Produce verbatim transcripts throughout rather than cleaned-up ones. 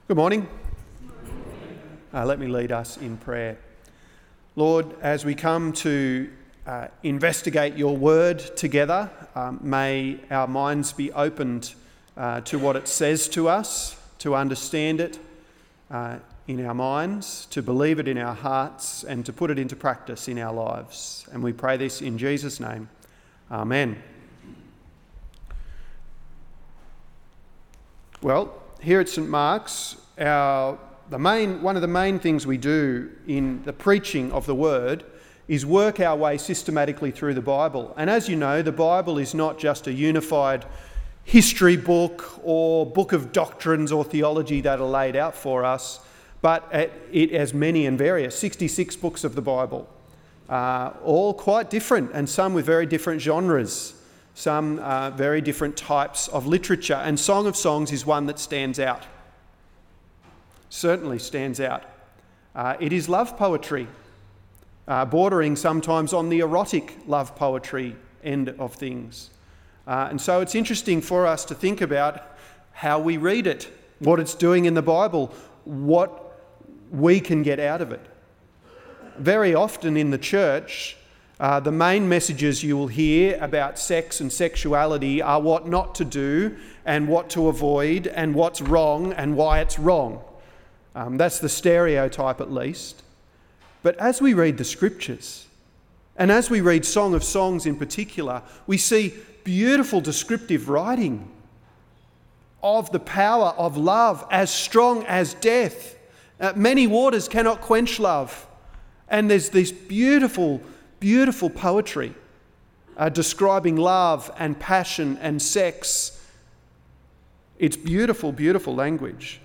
Good morning. Uh, let me lead us in prayer. Lord, as we come to uh, investigate your word together, um, may our minds be opened uh, to what it says to us, to understand it uh, in our minds, to believe it in our hearts, and to put it into practice in our lives. And we pray this in Jesus' name. Amen. Well, here at St Mark's, our the main one of the main things we do in the preaching of the Word is work our way systematically through the Bible. And as you know, the Bible is not just a unified history book or book of doctrines or theology that are laid out for us, but it has many and various, sixty-six books of the Bible, uh, all quite different, and some with very different genres. Some uh, very different types of literature, and Song of Songs is one that stands out. Certainly stands out. Uh, it is love poetry, uh, bordering sometimes on the erotic love poetry end of things. Uh, and so it's interesting for us to think about how we read it, what it's doing in the Bible, what we can get out of it. Very often in the church, Uh, the main messages you will hear about sex and sexuality are what not to do and what to avoid and what's wrong and why it's wrong. Um, that's the stereotype at least. But as we read the scriptures, and as we read Song of Songs in particular, we see beautiful descriptive writing of the power of love as strong as death. Uh, many waters cannot quench love. And there's this beautiful Beautiful poetry uh, describing love and passion and sex. It's beautiful, beautiful language.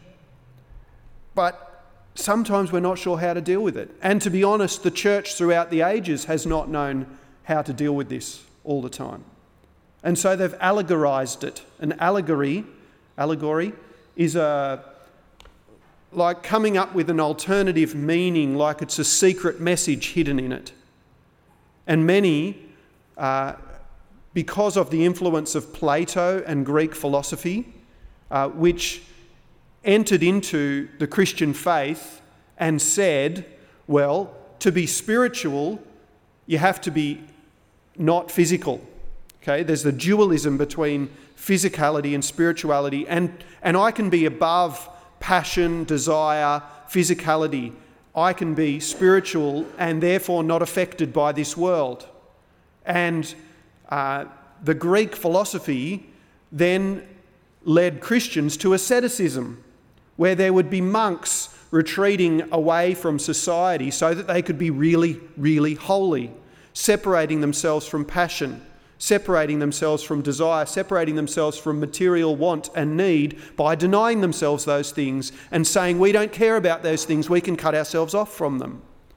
But sometimes we're not sure how to deal with it. And to be honest, the church throughout the ages has not known how to deal with this all the time. And so they've allegorized it. An allegory, allegory is a like coming up with an alternative meaning, like it's a secret message hidden in it. And many, uh, because of the influence of Plato and Greek philosophy, uh, which entered into the Christian faith and said, well, to be spiritual, you have to be not physical. Okay, there's the dualism between physicality and spirituality, and, and I can be above passion, desire, physicality. I can be spiritual and therefore not affected by this world. And uh, the Greek philosophy then led Christians to asceticism, where there would be monks retreating away from society so that they could be really, really holy, separating themselves from passion, separating themselves from desire, separating themselves from material want and need by denying themselves those things and saying, we don't care about those things, we can cut ourselves off from them.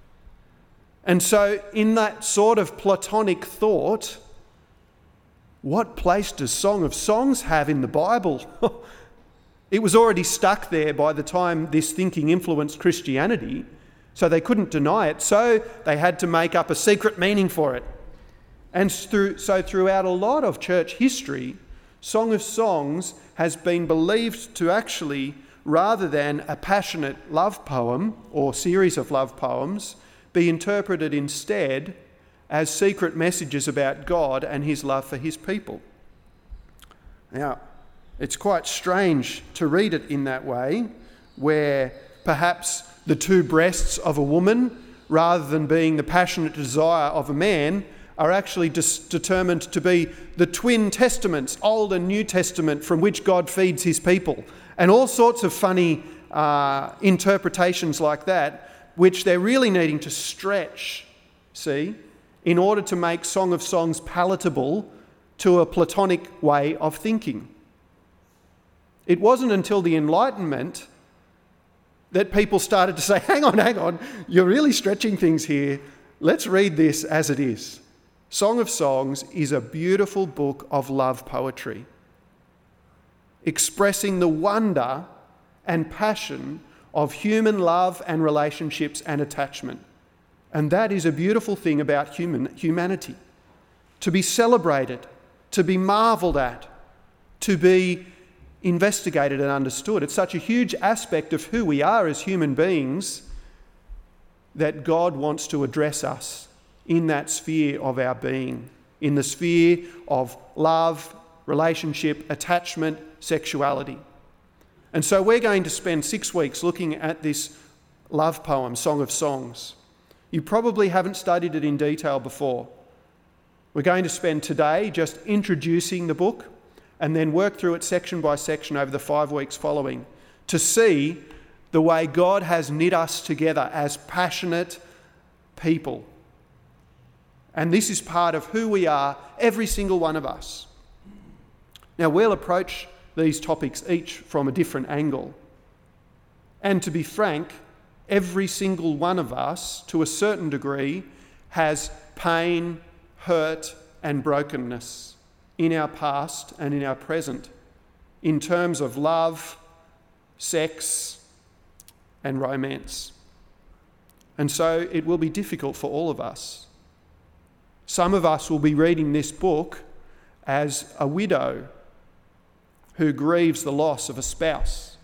And so in that sort of Platonic thought, what place does Song of Songs have in the Bible? It was already stuck there by the time this thinking influenced Christianity, so they couldn't deny it, so they had to make up a secret meaning for it. And through, so throughout a lot of church history, Song of Songs has been believed to actually, rather than a passionate love poem or series of love poems, be interpreted instead as secret messages about God and his love for his people. Now, it's quite strange to read it in that way, where perhaps the two breasts of a woman, rather than being the passionate desire of a man, are actually dis- determined to be the twin testaments, Old and New Testament, from which God feeds his people. And all sorts of funny uh, interpretations like that, which they're really needing to stretch, see, in order to make Song of Songs palatable to a Platonic way of thinking. It wasn't until the Enlightenment that people started to say, hang on, hang on, you're really stretching things here. Let's read this as it is. Song of Songs is a beautiful book of love poetry, expressing the wonder and passion of human love and relationships and attachment. And that is a beautiful thing about human humanity. To be celebrated, to be marvelled at, to be investigated and understood. It's such a huge aspect of who we are as human beings that God wants to address us in that sphere of our being, in the sphere of love, relationship, attachment, sexuality. And so we're going to spend six weeks looking at this love poem, Song of Songs. You probably haven't studied it in detail before. We're going to spend today just introducing the book and then work through it section by section over the five weeks following to see the way God has knit us together as passionate people. And this is part of who we are, every single one of us. Now, we'll approach these topics each from a different angle. And to be frank, every single one of us, to a certain degree, has pain, hurt, and brokenness in our past and in our present, in terms of love, sex, and romance. And so it will be difficult for all of us. Some of us will be reading this book as a widow who grieves the loss of a spouse,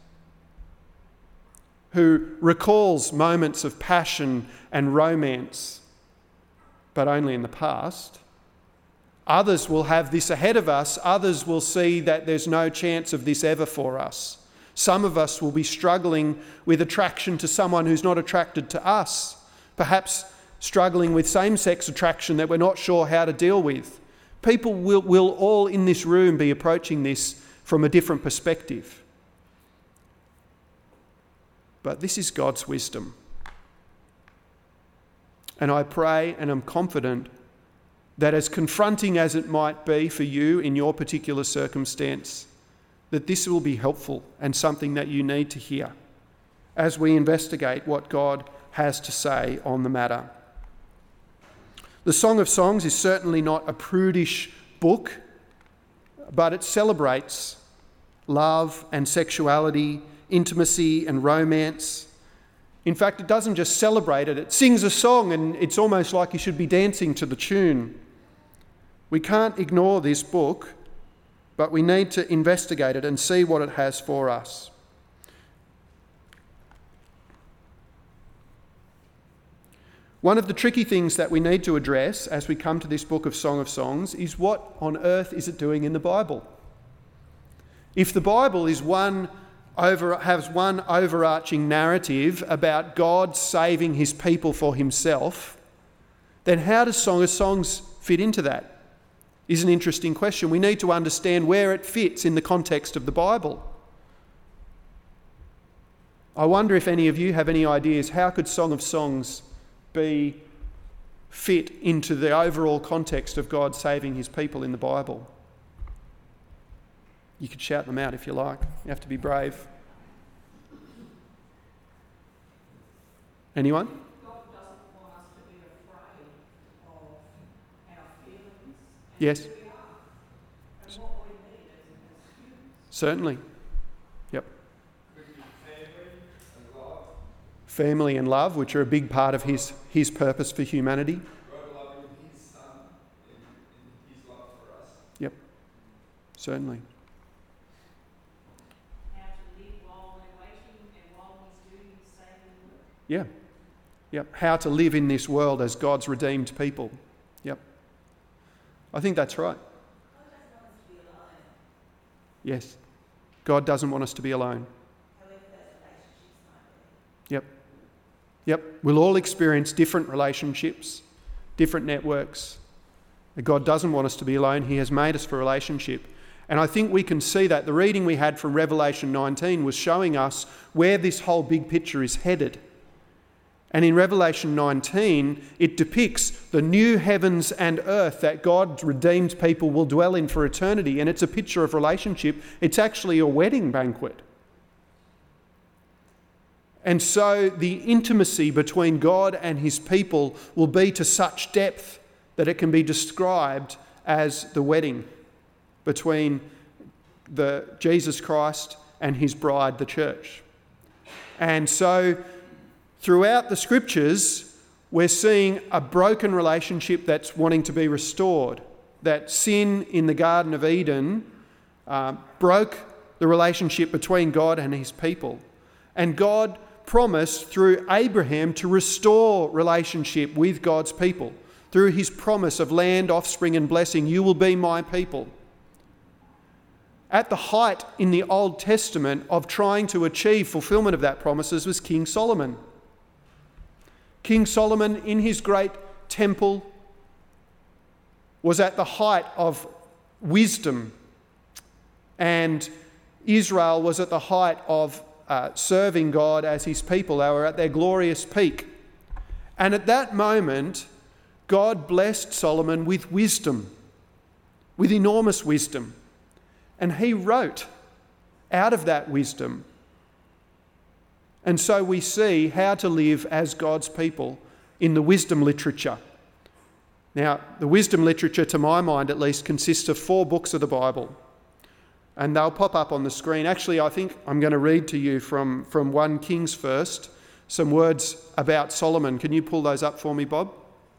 who recalls moments of passion and romance, but only in the past. Others will have this ahead of us. Others will see that there's no chance of this ever for us. Some of us will be struggling with attraction to someone who's not attracted to us, perhaps struggling with same-sex attraction that we're not sure how to deal with. People will, will all in this room be approaching this from a different perspective. But this is God's wisdom. And I pray and am confident that as confronting as it might be for you in your particular circumstance, that this will be helpful and something that you need to hear as we investigate what God has to say on the matter. The Song of Songs is certainly not a prudish book, but it celebrates love and sexuality, intimacy and romance. In fact, it doesn't just celebrate it, it sings a song and it's almost like you should be dancing to the tune. We can't ignore this book, but we need to investigate it and see what it has for us. One of the tricky things that we need to address as we come to this book of Song of Songs is what on earth is it doing in the Bible? If the Bible is one over, has one overarching narrative about God saving his people for himself, then how does Song of Songs fit into that? Is an interesting question. We need to understand where it fits in the context of the Bible. I wonder if any of you have any ideas, how could Song of Songs be fit into the overall context of God saving his people in the Bible? You could shout them out if you like. You have to be brave. Anyone? God doesn't want us to be afraid of our feelings. Yes. Who we are and what we need as, as humans. Certainly. Yep. Family and love. Family and love, which are a big part of his, his purpose for humanity. God loving his son in, in his love for us. Yep. Certainly. How to live while we're waiting and while he's doing his saving work. Yeah. Yep. How to live in this world as God's redeemed people. Yep. I think that's right. God doesn't want us to be alone. Yes. God doesn't want us to be alone. However those relationships might be. Yep. Yep. We'll all experience different relationships, different networks. God doesn't want us to be alone. He has made us for relationship. And I think we can see that. The reading we had from Revelation nineteen was showing us where this whole big picture is headed. And in Revelation nineteen, it depicts the new heavens and earth that God's redeemed people will dwell in for eternity. And it's a picture of relationship. It's actually a wedding banquet. And so the intimacy between God and his people will be to such depth that it can be described as the wedding between the Jesus Christ and his bride, the church. And so throughout the scriptures, we're seeing a broken relationship that's wanting to be restored. That sin in the Garden of Eden uh, broke the relationship between God and his people. And God promised through Abraham to restore relationship with God's people. Through his promise of land, offspring and blessing, you will be my people. At the height in the Old Testament of trying to achieve fulfillment of that promises was King Solomon. King Solomon in his great temple was at the height of wisdom, and Israel was at the height of uh, serving God as his people. They were at their glorious peak. And at that moment, God blessed Solomon with wisdom, with enormous wisdom. And he wrote out of that wisdom. And so we see how to live as God's people in the wisdom literature. Now, the wisdom literature, to my mind at least, consists of four books of the Bible. And they'll pop up on the screen. Actually, I think I'm going to read to you from, from First Kings first, some words about Solomon. Can you pull those up for me, Bob?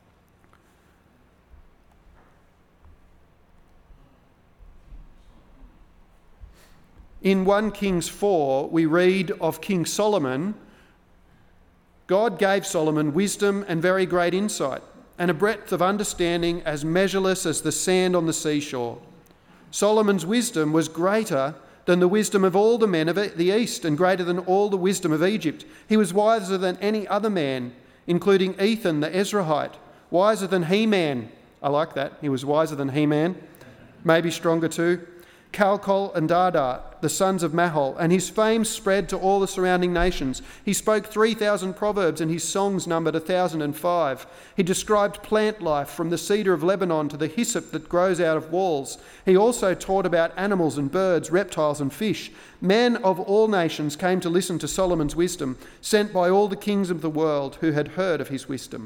In First Kings four, we read of King Solomon. God gave Solomon wisdom and very great insight, and a breadth of understanding as measureless as the sand on the seashore. Solomon's wisdom was greater than the wisdom of all the men of the East, and greater than all the wisdom of Egypt. He was wiser than any other man, including Ethan the Ezrahite, wiser than He-Man. I like that. He was wiser than He-Man. Maybe stronger too. Calcol and Dardar, the sons of Mahol, and his fame spread to all the surrounding nations. He spoke three thousand proverbs, and his songs numbered one thousand five. He described plant life from the cedar of Lebanon to the hyssop that grows out of walls. He also taught about animals and birds, reptiles and fish. Men of all nations came to listen to Solomon's wisdom, sent by all the kings of the world who had heard of his wisdom.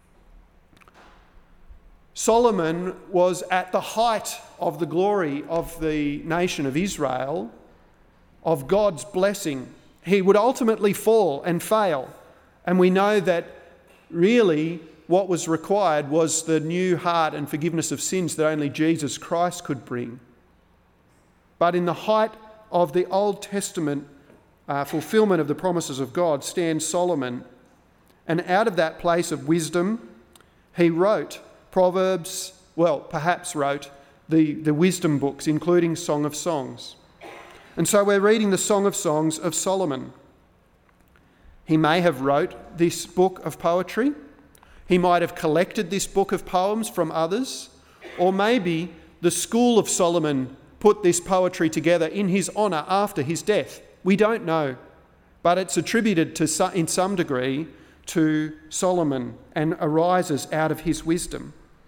Solomon was at the height of the glory of the nation of Israel, of God's blessing. He would ultimately fall and fail. And we know that really what was required was the new heart and forgiveness of sins that only Jesus Christ could bring. But in the height of the Old Testament uh, fulfillment of the promises of God stands Solomon. And out of that place of wisdom, he wrote Proverbs, well, perhaps wrote the, the wisdom books, including Song of Songs. And so we're reading the Song of Songs of Solomon. He may have wrote this book of poetry. He might have collected this book of poems from others. Or maybe the school of Solomon put this poetry together in his honour after his death. We don't know. But it's attributed to, in some degree to Solomon and arises out of his wisdom.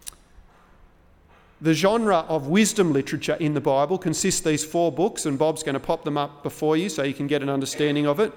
The genre of wisdom literature in the Bible consists of these four books, and Bob's going to pop them up before you so you can get an understanding of it.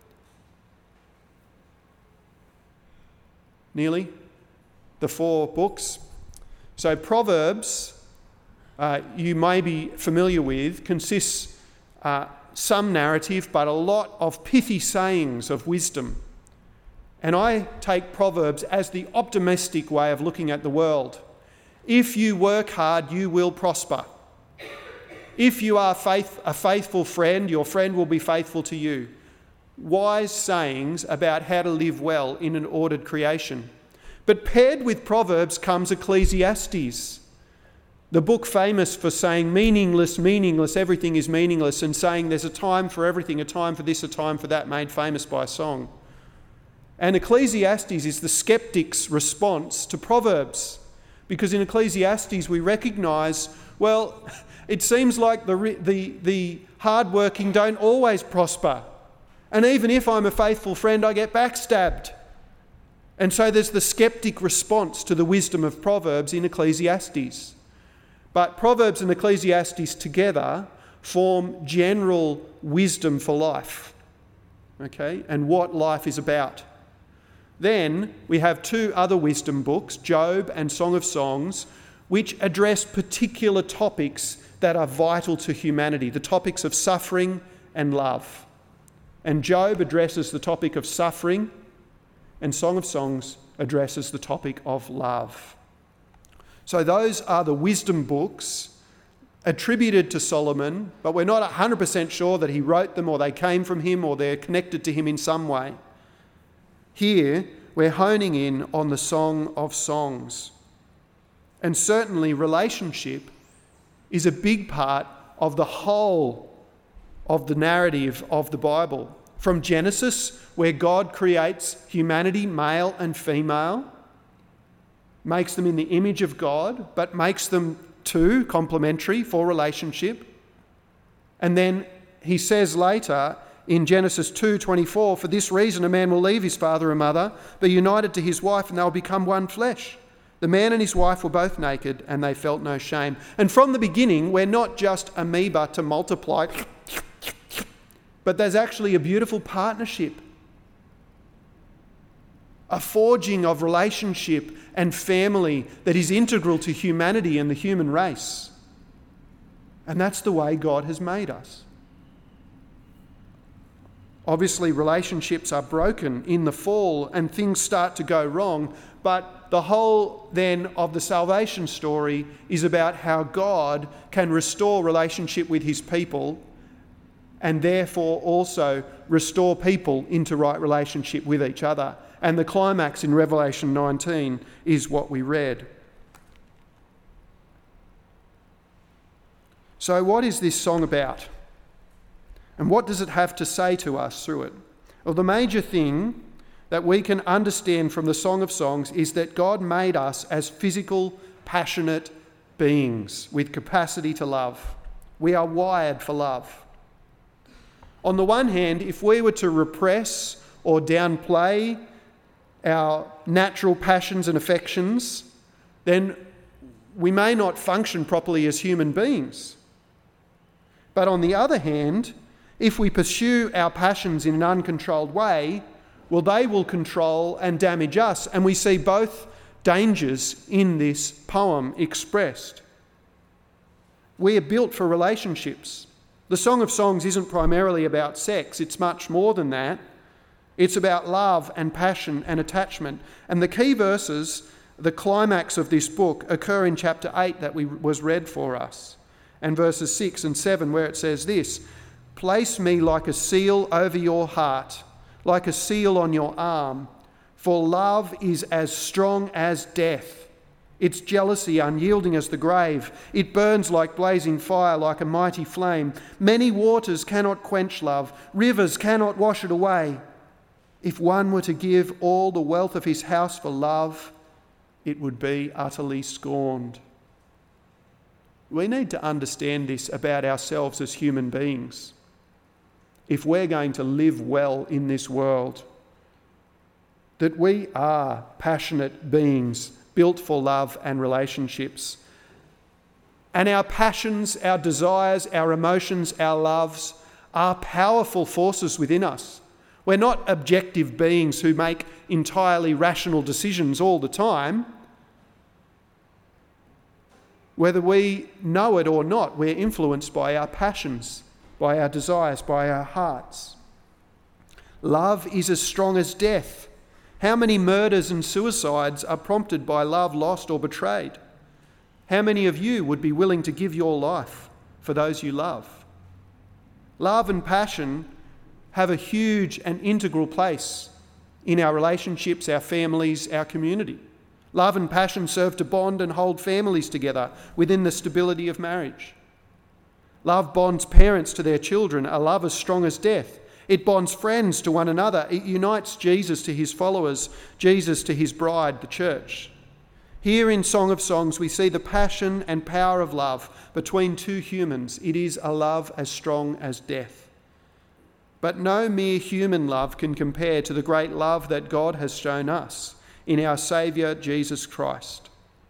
Nearly. The four books. So Proverbs, uh, you may be familiar with, consists uh, some narrative, but a lot of pithy sayings of wisdom. And I take Proverbs as the optimistic way of looking at the world. If you work hard, you will prosper. If you are faith, a faithful friend, your friend will be faithful to you. Wise sayings about how to live well in an ordered creation. But paired with Proverbs comes Ecclesiastes, the book famous for saying meaningless, meaningless, everything is meaningless, and saying there's a time for everything, a time for this, a time for that, made famous by a song. And Ecclesiastes is the skeptic's response to Proverbs. Because in Ecclesiastes we recognise, well, it seems like the, the, the hard-working don't always prosper. And even if I'm a faithful friend, I get backstabbed. And so there's the skeptic response to the wisdom of Proverbs in Ecclesiastes. But Proverbs and Ecclesiastes together form general wisdom for life, okay, and what life is about. Then we have two other wisdom books, Job and Song of Songs, which address particular topics that are vital to humanity, the topics of suffering and love. And Job addresses the topic of suffering, and Song of Songs addresses the topic of love. So those are the wisdom books attributed to Solomon, but we're not one hundred percent sure that he wrote them or they came from him or they're connected to him in some way. Here, we're honing in on the Song of Songs. And certainly relationship is a big part of the whole of the narrative of the Bible. From Genesis, where God creates humanity, male and female, makes them in the image of God, but makes them too complementary for relationship. And then he says later in Genesis two twenty-four, for this reason a man will leave his father and mother, be united to his wife, and they'll become one flesh. The man and his wife were both naked, and they felt no shame. And from the beginning, we're not just amoeba to multiply, but there's actually a beautiful partnership, a forging of relationship and family that is integral to humanity and the human race. And that's the way God has made us. Obviously, relationships are broken in the fall and things start to go wrong, but the whole then of the salvation story is about how God can restore relationship with his people and therefore also restore people into right relationship with each other. And the climax in Revelation nineteen is what we read. So what is this song about? And what does it have to say to us through it? Well, the major thing that we can understand from the Song of Songs is that God made us as physical, passionate beings with capacity to love. We are wired for love. On the one hand, if we were to repress or downplay our natural passions and affections, then we may not function properly as human beings. But on the other hand, if we pursue our passions in an uncontrolled way, well, they will control and damage us. And we see both dangers in this poem expressed. We are built for relationships. The Song of Songs isn't primarily about sex. It's much more than that. It's about love and passion and attachment. And the key verses, the climax of this book, occur in chapter eight that we, was read for us, and verses six and seven, where it says this, place me like a seal over your heart, like a seal on your arm, for love is as strong as death. Its jealousy unyielding as the grave. It burns like blazing fire, like a mighty flame. Many waters cannot quench love. Rivers cannot wash it away. If one were to give all the wealth of his house for love, it would be utterly scorned. We need to understand this about ourselves as human beings. If we're going to live well in this world, that we are passionate beings built for love and relationships. And our passions, our desires, our emotions, our loves are powerful forces within us. We're not objective beings who make entirely rational decisions all the time. Whether we know it or not, we're influenced by our passions, by our desires, by our hearts. Love is as strong as death. How many murders and suicides are prompted by love lost or betrayed? How many of you would be willing to give your life for those you love? Love and passion have a huge and integral place in our relationships, our families, our community. Love and passion serve to bond and hold families together within the stability of marriage. Love bonds parents to their children, a love as strong as death. It bonds friends to one another. It unites Jesus to his followers, Jesus to his bride, the church. Here in Song of Songs, we see the passion and power of love between two humans. It is a love as strong as death. But no mere human love can compare to the great love that God has shown us in our Saviour, Jesus Christ.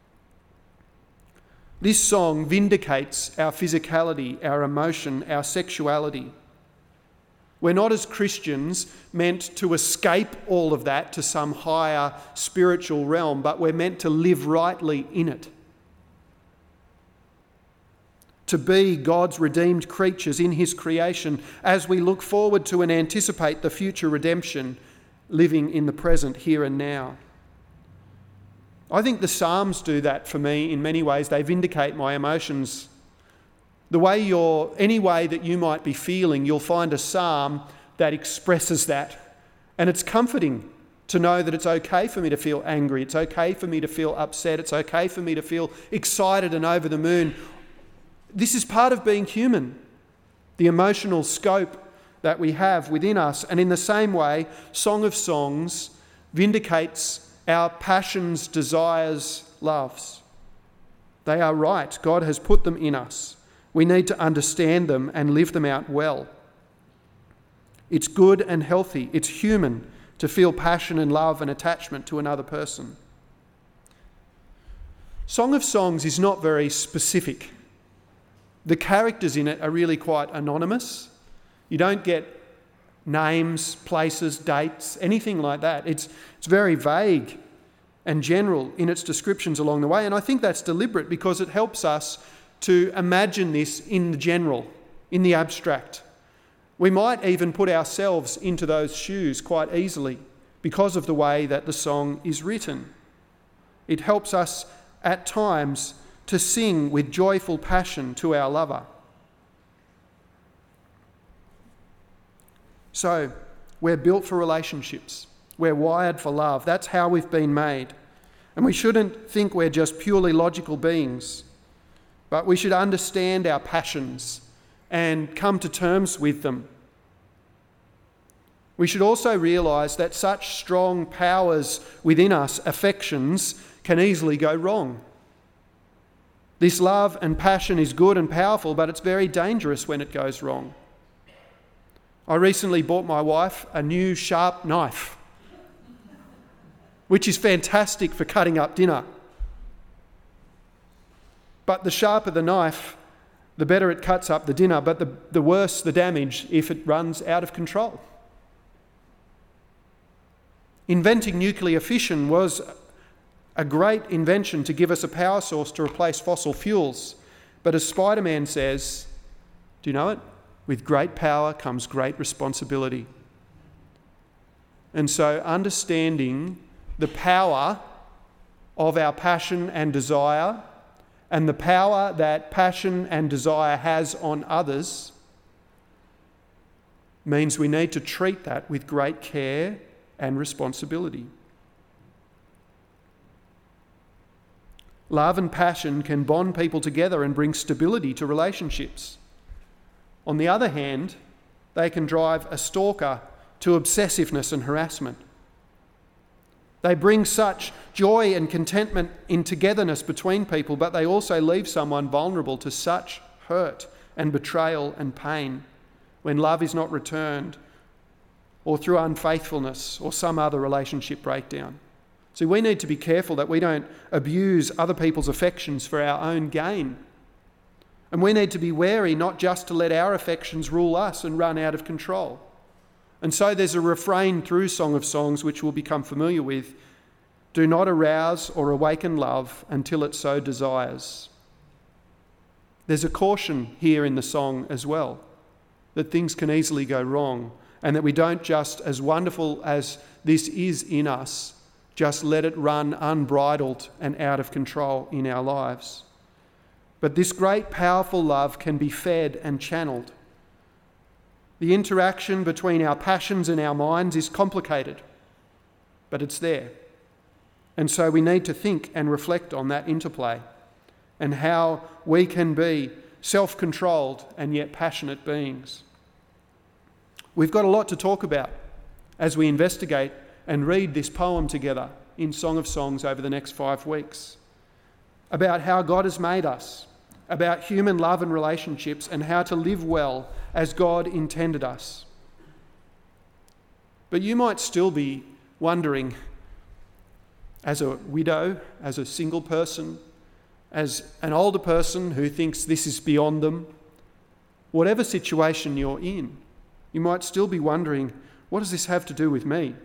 This song vindicates our physicality, our emotion, our sexuality. We're not, as Christians, meant to escape all of that to some higher spiritual realm, but we're meant to live rightly in it. To be God's redeemed creatures in his creation as we look forward to and anticipate the future redemption, living in the present, here and now. I think the Psalms do that for me in many ways. They vindicate my emotions The way you're, any way that you might be feeling, you'll find a psalm that expresses that. And it's comforting to know that it's okay for me to feel angry. It's okay for me to feel upset. It's okay for me to feel excited and over the moon. This is part of being human, the emotional scope that we have within us. And in the same way, Song of Songs vindicates our passions, desires, loves. They are right. God has put them in us. We need to understand them and live them out well. It's good and healthy. It's human to feel passion and love and attachment to another person. Song of Songs is not very specific. The characters in it are really quite anonymous. You don't get names, places, dates, anything like that. It's, it's very vague and general in its descriptions along the way. And I think that's deliberate because it helps us to imagine this in the general, in the abstract. We might even put ourselves into those shoes quite easily because of the way that the song is written. It helps us at times to sing with joyful passion to our lover. So, we're built for relationships. We're wired for love. That's how we've been made. And we shouldn't think we're just purely logical beings, but we should understand our passions and come to terms with them. We should also realise that such strong powers within us, affections, can easily go wrong. This love and passion is good and powerful, but it's very dangerous when it goes wrong. I recently bought my wife a new sharp knife, which is fantastic for cutting up dinner. But the sharper the knife, the better it cuts up the dinner, but the, the worse the damage if it runs out of control. Inventing nuclear fission was a great invention to give us a power source to replace fossil fuels. But as Spider-Man says, do you know it? With great power comes great responsibility. And so understanding the power of our passion and desire and the power that passion and desire has on others means we need to treat that with great care and responsibility. Love and passion can bond people together and bring stability to relationships. On the other hand, they can drive a stalker to obsessiveness and harassment. They bring such joy and contentment in togetherness between people, but they also leave someone vulnerable to such hurt and betrayal and pain when love is not returned, or through unfaithfulness or some other relationship breakdown. So we need to be careful that we don't abuse other people's affections for our own gain. And we need to be wary not just to let our affections rule us and run out of control. And so there's a refrain through Song of Songs which we'll become familiar with. Do not arouse or awaken love until it so desires. There's a caution here in the song as well, that things can easily go wrong, and that we don't just, as wonderful as this is in us, just let it run unbridled and out of control in our lives. But this great, powerful love can be fed and channeled. The interaction between our passions and our minds is complicated, but it's there. And so we need to think and reflect on that interplay and how we can be self-controlled and yet passionate beings. We've got a lot to talk about as we investigate and read this poem together in Song of Songs over the next five weeks, about how God has made us, about human love and relationships, and how to live well as God intended us. But you might still be wondering, as a widow, as a single person, as an older person who thinks this is beyond them, whatever situation you're in, you might still be wondering, what does this have to do with me?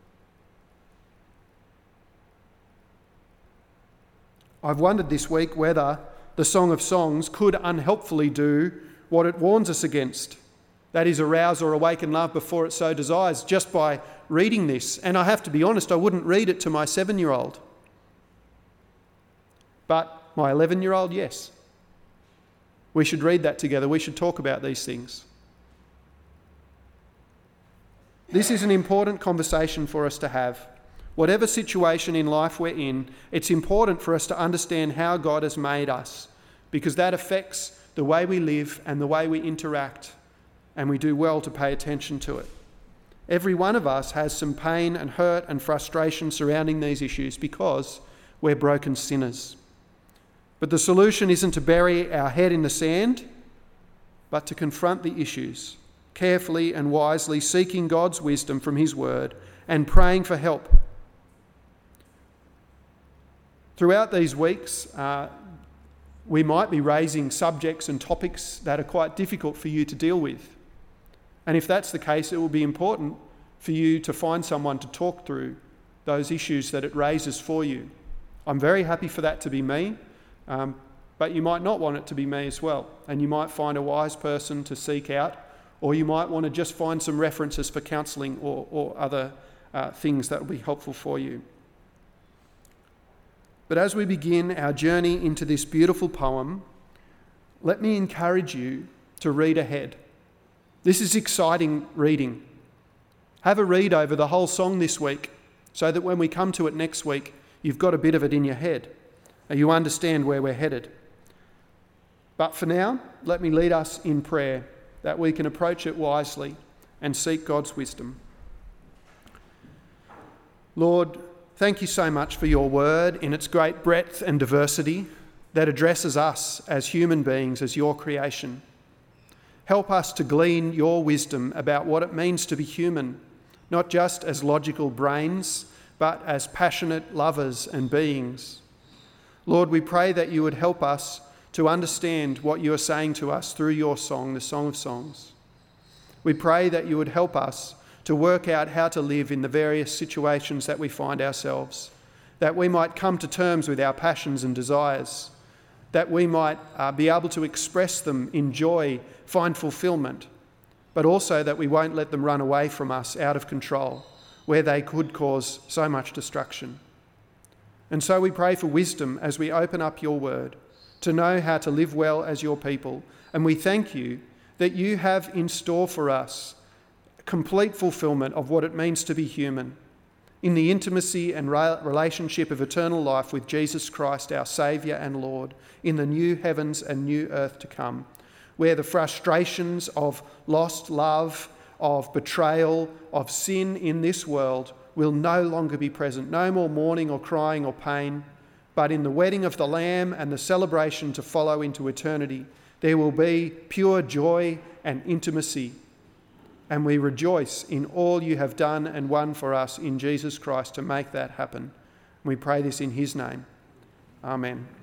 I've wondered this week whether the Song of Songs could unhelpfully do what it warns us against. That is, arouse or awaken love before it so desires, just by reading this. And I have to be honest, I wouldn't read it to my seven-year-old. But my eleven-year-old, yes. We should read that together. We should talk about these things. This is an important conversation for us to have. Whatever situation in life we're in, it's important for us to understand how God has made us, because that affects the way we live and the way we interact, and we do well to pay attention to it. Every one of us has some pain and hurt and frustration surrounding these issues because we're broken sinners. But the solution isn't to bury our head in the sand, but to confront the issues carefully and wisely, seeking God's wisdom from his word and praying for help. Throughout these weeks, uh, we might be raising subjects and topics that are quite difficult for you to deal with. And if that's the case, it will be important for you to find someone to talk through those issues that it raises for you. I'm very happy for that to be me, um, but you might not want it to be me as well. And you might find a wise person to seek out, or you might want to just find some references for counselling or, or other uh, things that will be helpful for you. But as we begin our journey into this beautiful poem, let me encourage you to read ahead. This is exciting reading. Have a read over the whole song this week so that when we come to it next week, you've got a bit of it in your head and you understand where we're headed. But for now, let me lead us in prayer that we can approach it wisely and seek God's wisdom. Lord, thank you so much for your word in its great breadth and diversity that addresses us as human beings, as your creation. Help us to glean your wisdom about what it means to be human, not just as logical brains, but as passionate lovers and beings. Lord, we pray that you would help us to understand what you are saying to us through your song, the Song of Songs. We pray that you would help us to work out how to live in the various situations that we find ourselves, that we might come to terms with our passions and desires, that we might uh, be able to express them in joy, find fulfilment, but also that we won't let them run away from us out of control, where they could cause so much destruction. And so we pray for wisdom as we open up your word, to know how to live well as your people. And we thank you that you have in store for us complete fulfilment of what it means to be human, in the intimacy and relationship of eternal life with Jesus Christ, our Saviour and Lord, in the new heavens and new earth to come, where the frustrations of lost love, of betrayal, of sin in this world will no longer be present. No more mourning or crying or pain, but in the wedding of the Lamb and the celebration to follow into eternity, there will be pure joy and intimacy. And we rejoice in all you have done and won for us in Jesus Christ to make that happen. We pray this in his name. Amen.